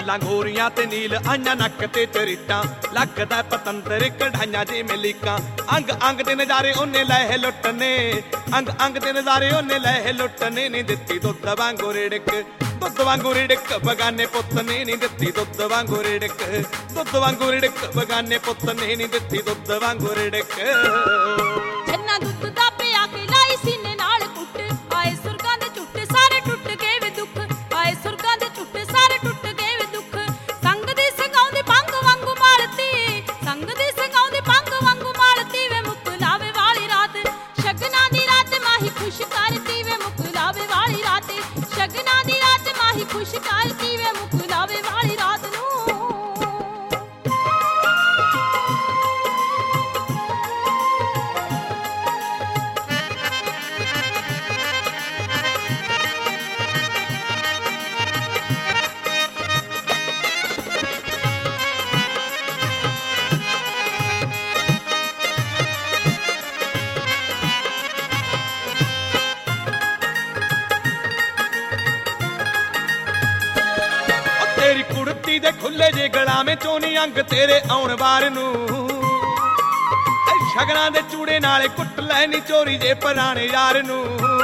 ਲਾਲਾਂ ਗੋਰੀਆਂ ਤੇ ਨੀਲ ਆਈਆਂ ਨੱਕ ਤੇ ਚਰੀਟਾਂ ਲੱਗਦਾ ਪਤੰਦਰ ਕਢਾਈਆਂ ਜਿਵੇਂ ਲੀਕਾਂ ਅੰਗ ਅੰਗ ਦੇ ਨਜ਼ਾਰੇ ਉਹਨੇ ਲੈ ਲੁੱਟਨੇ ਅੰਗ ਅੰਗ ਦੇ ਨਜ਼ਾਰੇ ਉਹਨੇ ਲੈ ਲੁੱਟਨੇ ਨੀ ਦਿੱਤੀ ਦੁੱਧ ਵਾਂਗੂ ਰਿੜਕ ਦੁੱਧ ਵਾਂਗੂ ਰਿੜਕ ਬਗਾਨੇ ਪੁੱਤ ਨੇ ਨੀ ਦਿੱਤੀ ਦੁੱਧ ਵਾਂਗੂ ਰਿੜਕ ਦੁੱਧ ਵਾਂਗੂ ਰਿੜਕ ਬਗਾਨੇ ਪੁੱਤ ਨੇ ਨੀ ਦਿੱਤੀ ਦੁੱਧ ਵਾਂਗੂ ਰਿੜਕ ਜੰਨਾ ਦੁੱਧ ਦਾ ਪਿਆ ਕੇ ਲਾਈ ਸੀਨੇ ਨਾਲ ਕੁੱਟ ਆਏ ਸੁਰਗਾਂ ਦੇ ਝੁੱਟ ਸਾਰੇ ਟੁੱਟ ਗਏ ਵੇ ਦੁੱਖ ਆਏ ਸੁਰਗਾਂ ਦੇ ਝੁੱਟ ਸਾਰੇ ਟੁੱਟ ਗਏ ਵੇ ਦੁੱਖ ਸੰਗ ਦੀ ਸੰਗਾਉਂਦੀ ਭੰਗ ਵਾਂਗੂ ਮਾਲਤੀ ਸੰਗ ਦੀ ਸੰਗਾਉਂਦੀ ਭੰਗ ਵਾਂਗੂ ਮਾਲਤੀ ਵੇ ਮੁੱਕ ਲਾਵੇ ਵਾਲੀ ਰਾਤ ਸ਼ਗਨਾਂ ਦੀ ਰਾਤ ਮਾਹੀ ਖੁਸ਼ ਕਰਤੀ ਵੇ ਮੁੱਕ ਲਾਵੇ ਵਾਲੀ ਰਾਤ ਸ਼ਗਨਾਂ ਦੀ ਰਾਤ ਮਾਹੀ ਖੁਸ਼ ਕਰਤੀ ਵੇ ਮੁੱਕ ਲਾਵੇ ਵਾਲੀ ਰਾਤ ਨੂੰ तेरी कुड़ती दे खुले जे गलावे चोनी अंग तेरे आउण बार नू शगना दे चूड़े नाले कुट लैनी चोरी जे पराने यार नू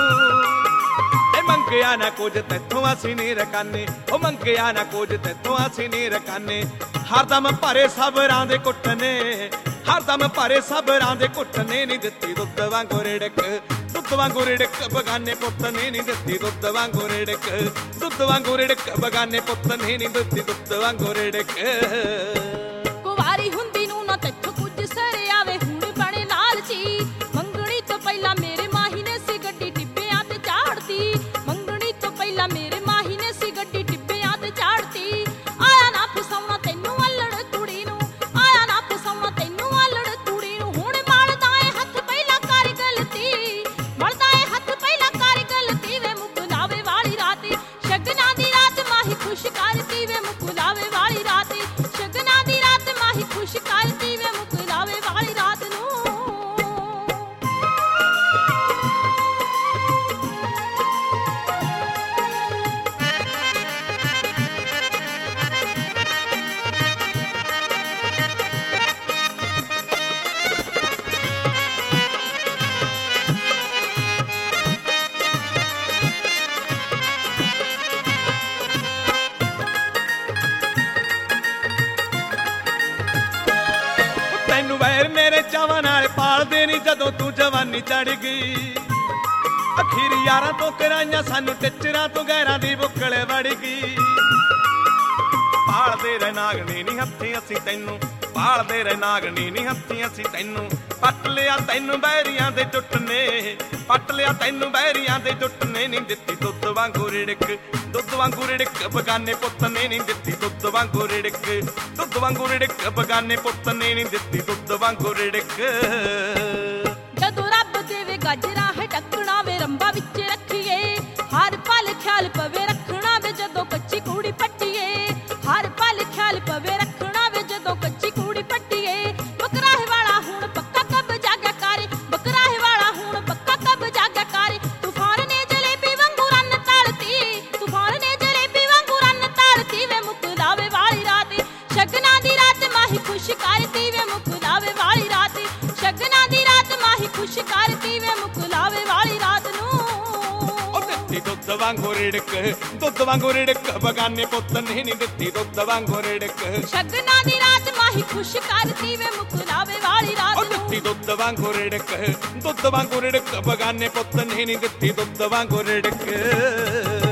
मंगया ना कुछ तैथों असीं नहीं रकाने ओ मंगया ना कुछ तैथों असीं नहीं रकाने हरदम भरे सबरां दे कुटने हरदम भरे सबरां दे कुटने नी दित्ती दुੱਧ वांगू रिड़क दुੱਧ वांगू रिड़क बगाने पुत्त ने नी दित्ती दुੱਧ वांगू रिड़क दुੱਧ वांगू रिड़क बगाने पुत्त ने नी दित्ती दुੱਧ वांगू रिड़क ਕੁਵਾਰੀ ਹੁੰਦੀ ਨੂੰ ਨਾ ਤੈਥੋਂ ਕੁਝ ਸਰ ਆਵੇ ਹੁਣ ਬਣੇ ਲਾਲਚੀ ਮੰਗਣੀ ਤੋਂ ਪਹਿਲਾਂ ਮੇਰੇ ਮਾਹੀ ਨੇ ਸੀ ਗੱਡੀ ਟਿੱਬਿਆਂ ਤੇ ਚਾੜਤੀ ਮੰਗਣੀ ਤੋਂ ਪਹਿਲਾਂ ਮੇਰੇ ਮਾਹੀ ਨੇ ਸੀ ਗੱਡੀ ਟਿੱਬਿਆਂ ਤੇ ਚਾੜਤੀ ਆਇਆ ਨਾ ਫਸਾਉਣਾ ਤੈਨੂੰ ਅਲੜ ਕੁੜੀ ਨੂੰ ਆਇਆ ਨਾ ਫਸਾਉਣਾ ਤੈਨੂੰ ਅਲੜ ਕੁੜੀ ਨੂੰ ਹੁਣ ਮਲਦਾ ਏ ਹੱਥ ਪਹਿਲਾਂ ਕਰ ਗਲਤੀ ਮਲਦਾ ਏ ਹੱਥ ਪਹਿਲਾਂ ਕਰ ਗਲਤੀ ਵੇ ਮੁੱਕ ਲਾਵੇ ਵਾਲੀ ਰਾਤ ਸ਼ਗਨਾਂ ਦੀ ਰਾਤ ਮਾਹੀ ਖੁਸ਼ ਕਰਤੀ ਵੇ ਮੁੱਕ ਲਾਵੇ ਵਾਲੀ ਰਾਤ ਸ਼ਗਨਾਂ ਦੀ ਰਾਤ ਮਾਹੀ ਖੁਸ਼ ਕਰਤੀ ਵੇ ਮੁੱਕ ਲਾਵੇ ਵਾਲੀ ਰਾਤ ਨੂੰ ਤੈਨੂੰ ਵੈਰ ਮੇਰੇ ਚਾਵਾਂ ਨਾਲ ਪਾਲਦੇ ਨੀ ਜਦੋਂ ਤੂੰ ਜਵਾਨੀ ਚੜ ਗਈ ਅਖੀਰ ਯਾਰਾਂ ਤੋਂ ਕਰਾਈਆਂ ਸਾਨੂੰ ਟਿੱਚਰਾਂ ਤੋਂ ਗੈਰਾਂ ਦੀ ਬੁੱਕਲ ਵੜ ਗਈ ਪਾਲਦੇ ਰਹਿ ਨਾਗਣੀ ਨੀ ਹੱਥੀਂ ਅਸੀਂ ਤੈਨੂੰ ਪਾਲਦੇ ਰਹਿ ਨਾਗਣੀ ਨੀ ਹੱਥੀਂ ਅਸੀਂ ਤੈਨੂੰ ਪੱਟ ਲਿਆ ਤੈਨੂੰ ਬਹਿਰੀਆਂ ਦੇ ਟੁੱਟਨੇ ਪੱਟ ਲਿਆ ਤੈਨੂੰ ਬਹਿਰੀਆਂ ਦੇ ਟੁੱਟਨੇ ਨੀ ਦਿੱਤੀ ਦੁੱਧ ਵਾਂਗੂ ਰਿੜਕ ਦੁੱਧ ਵਾਂਗੂ ਰਿੜਕ ਬਗਾਨੇ ਪੁੱਤ ਨੇ ਨੀ ਦਿੱਤੀ ਦੁੱਧ ਵਾਂਗੂ ਰਿੜਕ ਦੁੱਧ ਵਾਂਗੂ ਰਿੜਕ ਬਗਾਨੇ ਪੁੱਤ ਨੇ ਨੀ ਦਿੱਤੀ ਦੁੱਧ ਵਾਂਗੂ ਰਿੜਕ ਜਦੋਂ ਰੱਬ ਦੇਵੇ ਗਾਜਰਾਂ ਹੈ ਟੱਕਣਾ ਵੇ ਰੰਬਾ ਵਿੱਚ ਰੱਖੀਏ ਹਰ ਪਲ ਖਿਆਲ ਪਵੇ ਰੱਖਣਾ ਵੇ ਜਦੋਂ ਕੱਚੀ ਕੂੜੀ ਪੱਟੀਏ ਹਰ ਪਲ ਖਿਆਲ ਪਵੇ ਰੱਖਣਾ ਵੇ ਜਦੋਂ ਕੱਚੀ ਕੂੜੀ ਪੱਟੀਏ ਬਕਰਾਹੇ ਵਾਲਾ ਹੁਣ ਪੱਕਾ ਕਬ ਜਾਗਿਆ ਕਰ ਬਕਰਾਹੇ ਵਾਲਾ ਹੁਣ ਪੱਕਾ ਕਬ ਜਾਗਿਆ ਕਰ ਤੂਫਾਨ ਨੇ ਜਲੇਬੀ ਵਾਂਗੂ ਰੰਨ ਤਾਲਤੀ ਤੂਫਾਨ ਨੇ ਜਲੇਬੀ ਵਾਂਗੂ ਰੰਨ ਤਾਲਤੀ ਵੇ ਮੁੱਕ ਲਾਵੇ ਵਾਲੀ ਰਾਤ ਸ਼ਗਨਾਂ ਦੀ ਰਾਤ ਮਾਹੀ ਖੁਸ਼ ਕਰਤੀ ਵੇ ਮੁੱਕ ਲਾਵੇ ਵਾਲੀ ਰਾਤ ਸ਼ਗਨਾਂ ਦੀ ਰਾਤ ਮਾਹੀ ਖੁਸ਼ ਕਰਤੀ ਵੇ ਮੁੱਕ ਲਾਵੇ ਵਾਲੀ ਰਾਤ ਨੂੰ ਦੁੱਧ ਵਾਂਗੂ ਰਿੜਕ ਦੁੱਧ ਵਾਂਗੂ ਰਿੜਕ ਬਗਾਨੇ ਪੁੱਤ ਨੇ ਨੀ ਦਿੱਤੀ ਦੁੱਧ ਵਾਂਗੂ ਰਿੜਕ ਸ਼ਗਨਾਂ ਦੀ ਰਾਤ ਮਾਹੀ ਖੁਸ਼ ਕਰਤੀ ਵੇ ਮੁੱਕ ਲਾਵੇ ਵਾਲੀ ਰਾਤ ਨੂੰ ਦਿੱਤੀ ਦੁੱਧ ਵਾਂਗੂ ਰਿੜਕ ਦੁੱਧ ਵਾਂਗੂ ਰਿੜਕ ਬਗਾਨੇ ਪੁੱਤ ਨੇ ਨੀ ਦਿੱਤੀ ਦੁੱਧ ਵਾਂਗੂ ਰਿੜਕ